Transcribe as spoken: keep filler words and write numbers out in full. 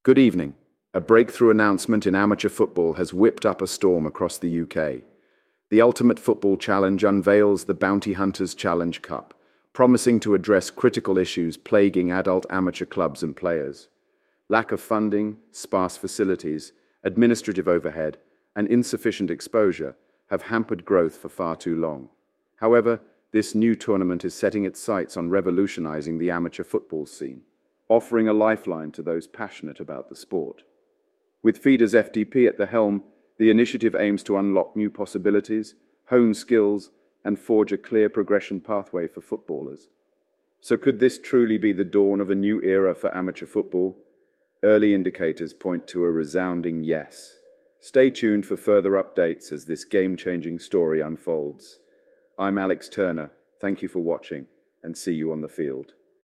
Good evening. A breakthrough announcement in amateur football has whipped up a storm across the U K. The Ultimate Football Challenge unveils the Bounty Hunters Challenge Cup, promising to address critical issues plaguing adult amateur clubs and players. Lack of funding, sparse facilities, administrative overhead, and insufficient exposure have hampered growth for far too long. However, this new tournament is setting its sights on revolutionizing the amateur football scene, offering a lifeline to those passionate about the sport. With Feeders F D P at the helm, the initiative aims to unlock new possibilities, hone skills, and forge a clear progression pathway for footballers. So could this truly be the dawn of a new era for amateur football? Early indicators point to a resounding yes. Stay tuned for further updates as this game-changing story unfolds. I'm Alex Turner. Thank you for watching, and see you on the field.